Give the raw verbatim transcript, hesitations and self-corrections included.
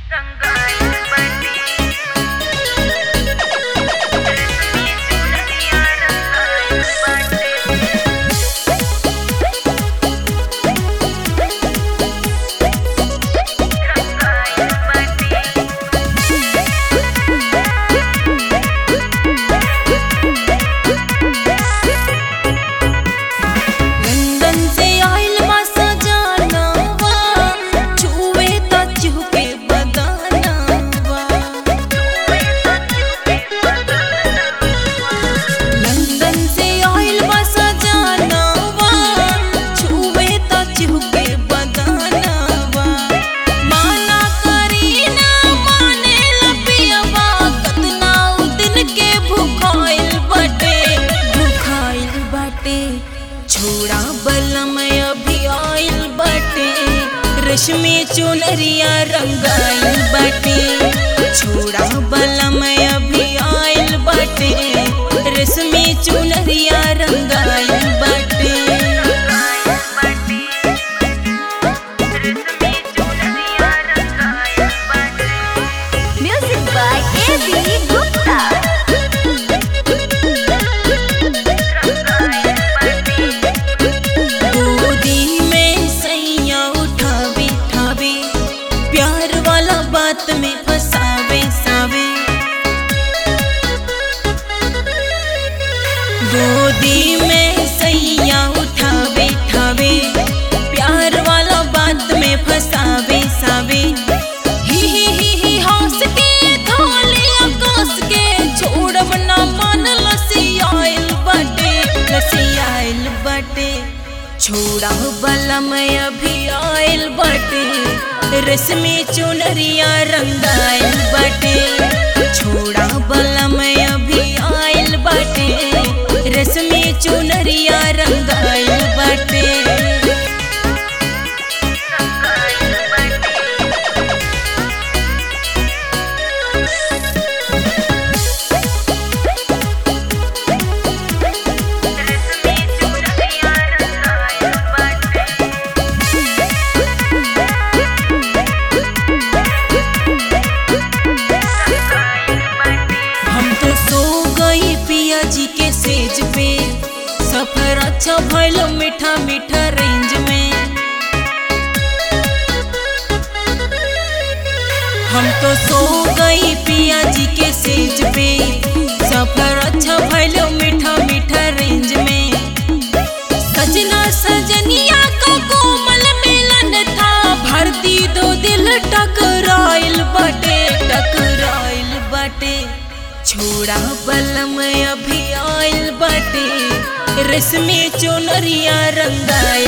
छोड़ा बलम अभी आइल बाटे, रेशमी चुनरिया रंगाइल बाटे। छोड़ा बलम अभी आइल बाटे, रेशमी चुनरिया रंगाइल बाटे। Music by A B Gupta. बात में फसावे सावे, गोदी में सैया उठावे ठावे, प्यार वाला बात में फसावे सावे। ही ही ही ही हंस के धोले आकाश के, छोड़ब ना मन लसियाइल बाटे, लसियाइल बाटे। छोड़ा बलम अभी आइल बाटे, रेशमी चुनरिया रंगाइल बाटे। छोड़ा बलम अभी आइल बाटे, रेशमी चुनरिया रंगाइल बाटे। जी के सेज पे सफर अच्छा भइल मीठा मीठा रेंज में। हम तो सो गई पिया जी के सेज पे, सफर अच्छा भइल मीठा मीठा रेंज में। सजना सजनिया का कोमल मिलन था, भरती दो दिल टकराइल बाटे, टकराइल बाटे। छोड़ा बलम अभी आइल बाटे, रेशमी चुनरिया रंगाइल